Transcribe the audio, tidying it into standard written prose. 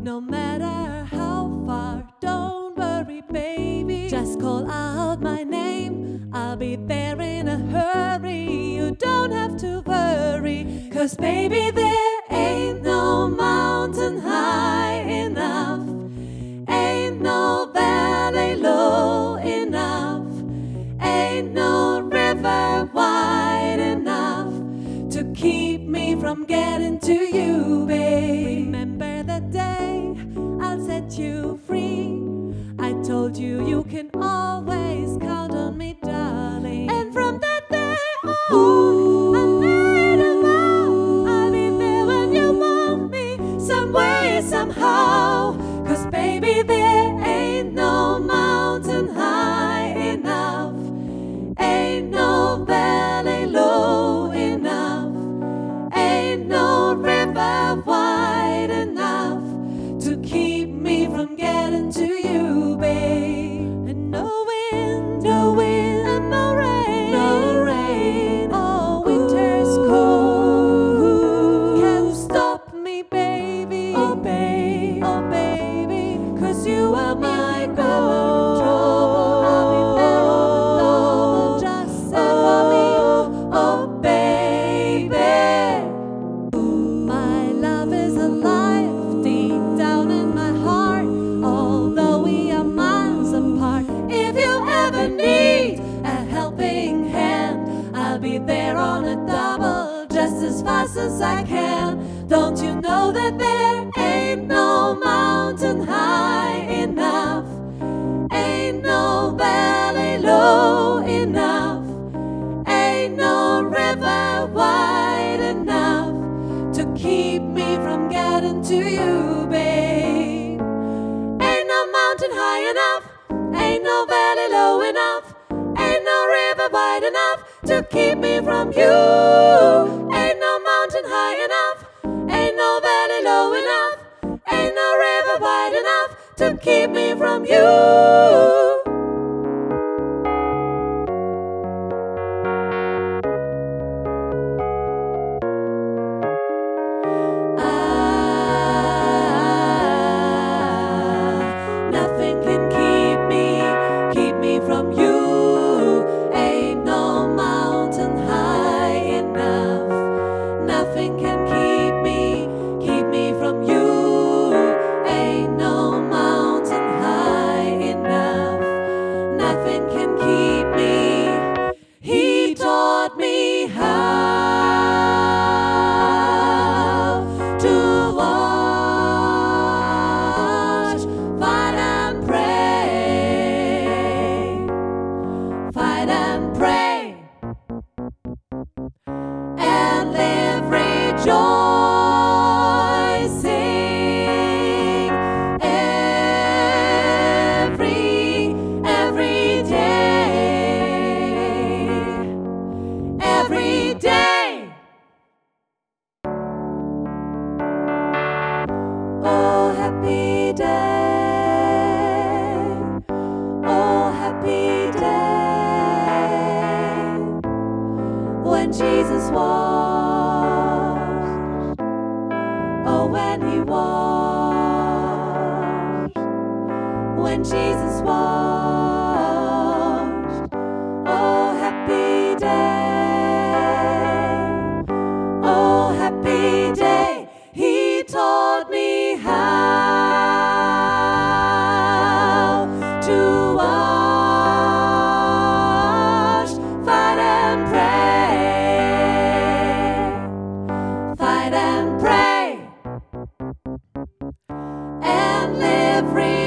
No matter how far, don't worry, baby. Just call out my name, I'll be there in a hurry. You don't have to worry, 'cause baby, there ain't no mountain high enough, ain't no valley low enough, ain't no river wide enough to keep me from getting to you, babe. Remember the day I'll set you free. I told you you can always count on me, darling. And from that day on, I made a vow I'll be there when you want me, some way, somehow. 'Cause baby, there ain't no mountain high enough, ain't no valley low enough, ain't no river wide enough to keep me from getting to you, babe. And no wind, and no rain, oh, winter's cold can't stop me, baby, oh baby, 'cause you are my goal. I'll be there on the double, just say for me, oh baby. My love is alive deep down in my heart, although we are miles apart. If you ever need a helping hand, I'll be there on a double, just as fast as I can. Don't you know that there ain't no mountain high enough, ain't no valley low enough, ain't no river wide enough to keep me from getting to you, babe. Ain't no mountain high enough, ain't no valley low enough, ain't no river wide enough to keep me from you. Ain't no mountain high enough, ain't no valley low enough, ain't no river wide enough to keep me from you. Nothing can keep me from you. Ain't no mountain high enough. Nothing can keep me from you. Ain't no mountain high enough. Nothing can keep me. He taught me how to watch, fight and pray, and live rejoicing every day. Oh, happy day, oh, happy day, when Jesus washed, oh, when he washed, when Jesus washed, oh, happy day, oh, happy day. He taught me how to wash, fight and pray, and live free.